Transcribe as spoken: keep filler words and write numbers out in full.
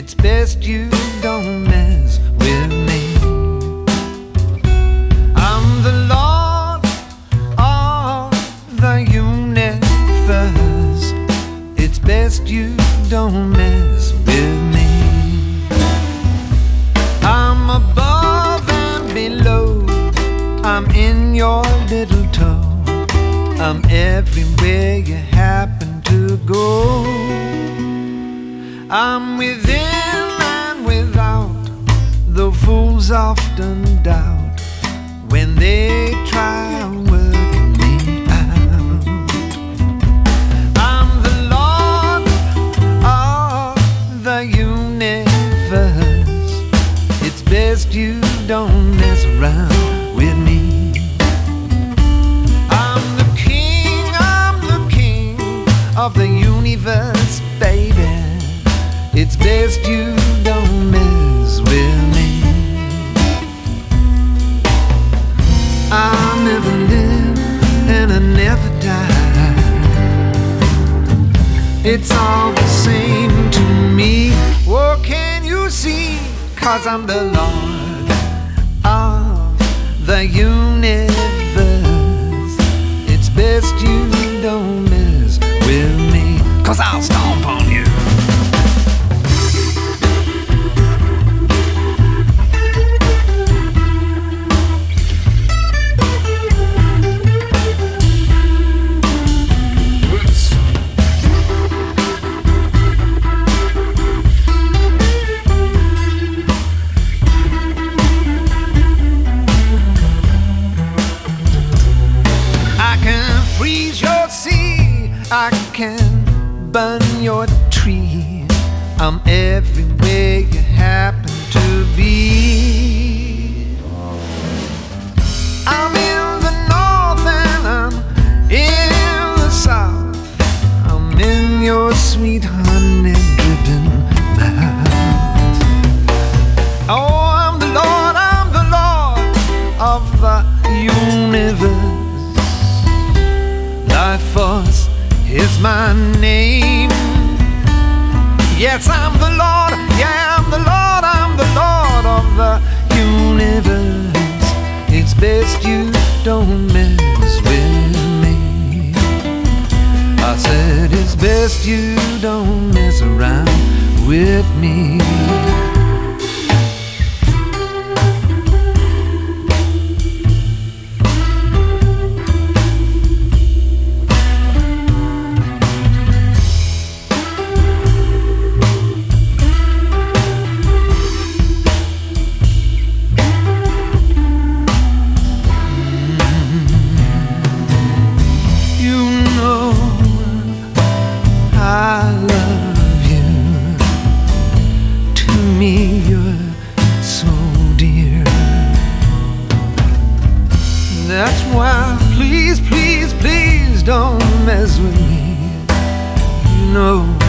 it's best you don't mess with me. I'm the Lord of the universe, it's best you don't mess with me. I'm above and below, I'm in your little toe, I'm everywhere you happen to go. I'm within and without, though fools often doubt when they try working me out. I'm the Lord of the universe, it's best you don't mess around with me. I'm the king, I'm the king of the universe, baby, it's best you don't mess with me. I'll never live and I never die, it's all the same to me. Oh, can you see? 'Cause I'm the Lord of the universe, it's best you don't mess with me, 'cause I'll stomp on you. Freeze your sea, I can burn your tree, I'm everywhere you happen to be. I'm in the north and I'm in the south, I'm in your sweet honey dripping mouth. Oh, I'm the Lord, I'm the Lord of the universe, Life Force is my name. Yes, I'm the Lord, yeah, I'm the Lord, I'm the Lord of the universe, it's best you don't mess with me. I said it's best you don't mess around with me. I love you, to me you're so dear. That's why, please, please, please don't mess with me. You know